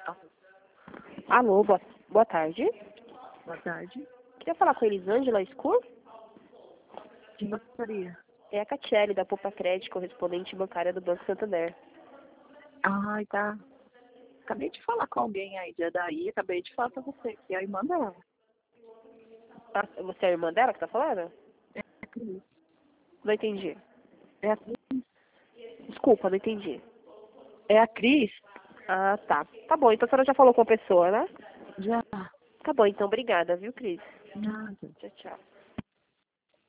Alô, boa tarde. Boa tarde. Queria falar com a Elisângela Escur? Quem gostaria? É a Catiele, da Poupa Crédito, correspondente bancária do Banco Santander. Ai, tá. Acabei de falar com alguém aí de daí, acabei de falar pra você, que é a irmã dela. Ah, você é a irmã dela que tá falando? É a Cris. Não entendi. É a Cris. Desculpa, não entendi. É a Cris? Ah, tá. Tá bom, então a senhora já falou com a pessoa, né? Já. Tá bom, então obrigada, viu, Cris? Nada. Tchau, tchau.